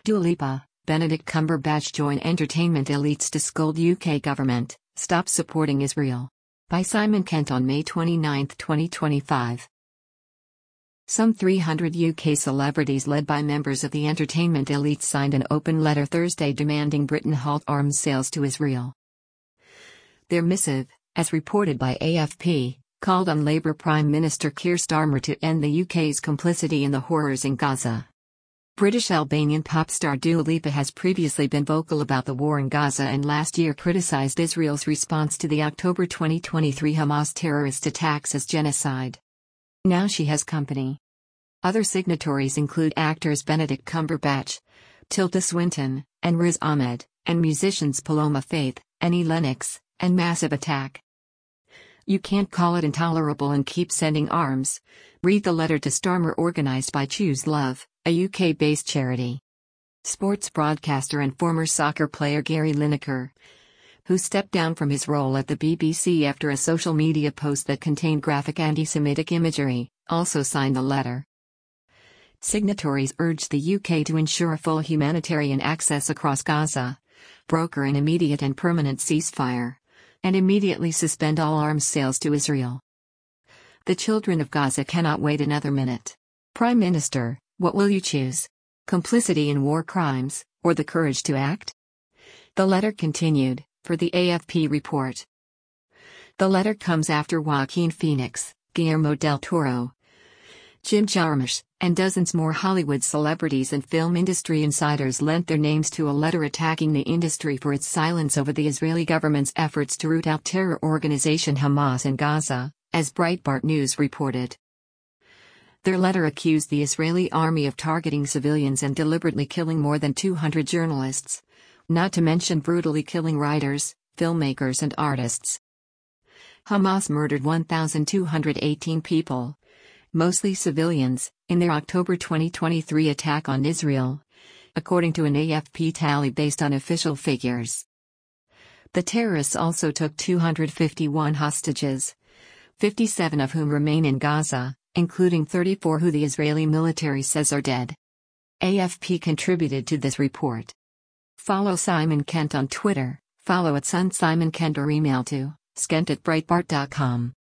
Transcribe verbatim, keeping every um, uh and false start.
Dua Lipa, Benedict Cumberbatch join entertainment elites to scold U K government, stop supporting Israel. By Simon Kent on May twenty-ninth, twenty twenty-five. Some three hundred U K celebrities led by members of the entertainment elite signed an open letter Thursday demanding Britain halt arms sales to Israel. Their missive, as reported by A F P, called on Labour Prime Minister Keir Starmer to end the U K's complicity in the horrors in Gaza. British Albanian pop star Dua Lipa has previously been vocal about the war in Gaza and last year criticized Israel's response to the October twenty twenty-three Hamas terrorist attacks as genocide. Now she has company. Other signatories include actors Benedict Cumberbatch, Tilda Swinton, and Riz Ahmed, and musicians Paloma Faith, Annie Lennox, and Massive Attack. You can't call it intolerable and keep sending arms. Read the letter to Starmer organized by Choose Love, a U K-based charity. Sports broadcaster and former soccer player Gary Lineker, who stepped down from his role at the B B C after a social media post that contained graphic anti-Semitic imagery, also signed the letter. Signatories urged the U K to ensure full humanitarian access across Gaza, broker an immediate and permanent ceasefire, and immediately suspend all arms sales to Israel. The children of Gaza cannot wait another minute. Prime Minister, what will you choose? Complicity in war crimes, or the courage to act? The letter continued, for the A F P report. The letter comes after Joaquin Phoenix, Guillermo del Toro, Jim Jarmusch, and dozens more Hollywood celebrities and film industry insiders lent their names to a letter attacking the industry for its silence over the Israeli government's efforts to root out terror organization Hamas in Gaza, as Breitbart News reported. Their letter accused the Israeli army of targeting civilians and deliberately killing more than two hundred journalists, not to mention brutally killing writers, filmmakers and artists. Hamas murdered one thousand two hundred eighteen people, mostly civilians, in their October twenty twenty-three attack on Israel, according to an A F P tally based on official figures. The terrorists also took two hundred fifty-one hostages, fifty-seven of whom remain in Gaza, including thirty-four who the Israeli military says are dead. A F P contributed to this report. Follow Simon Kent on Twitter, follow at Sun Simon Kent or email to skent at breitbart dot com.